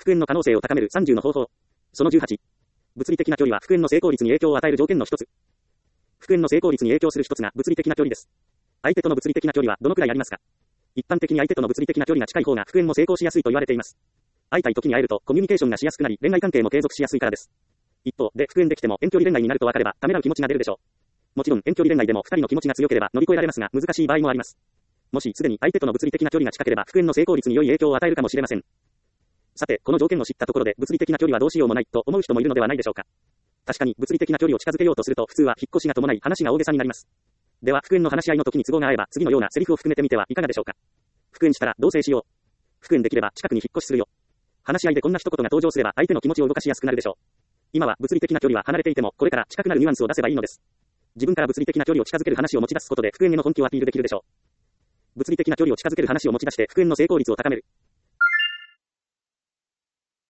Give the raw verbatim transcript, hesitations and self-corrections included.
復縁の可能性を高めるさんじゅうの方法。そのじゅうはち。物理的な距離は復縁の成功率に影響を与える条件の一つ。復縁の成功率に影響する一つが物理的な距離です。相手との物理的な距離はどのくらいありますか？一般的に相手との物理的な距離が近い方が復縁も成功しやすいと言われています。会いたい時に会えるとコミュニケーションがしやすくなり、恋愛関係も継続しやすいからです。一方で、復縁できても遠距離恋愛になると分かれば、ためらう気持ちが出るでしょう。もちろん遠距離恋愛でもふたりの気持ちが強ければ乗り越えられますが、難しい場合もあります。もしすでに相手との物理的な距離が近ければ、復縁の成功率に良い影響を与えるかもしれません。さて、この条件を知ったところで物理的な距離はどうしようもないと思う人もいるのではないでしょうか。確かに物理的な距離を近づけようとすると普通は引っ越しが伴い話が大げさになります。では復縁の話し合いの時に都合が合えば次のようなセリフを含めてみてはいかがでしょうか。復縁したら同棲しよう。復縁できれば近くに引っ越しするよ。話し合いでこんな一言が登場すれば相手の気持ちを動かしやすくなるでしょう。今は物理的な距離は離れていてもこれから近くなるニュアンスを出せばいいのです。自分から物理的な距離を近づける話を持ち出すことで復縁への本気をアピールできるでしょう。物理的な距離を近づける話を持ち出して復縁の成功率を高める。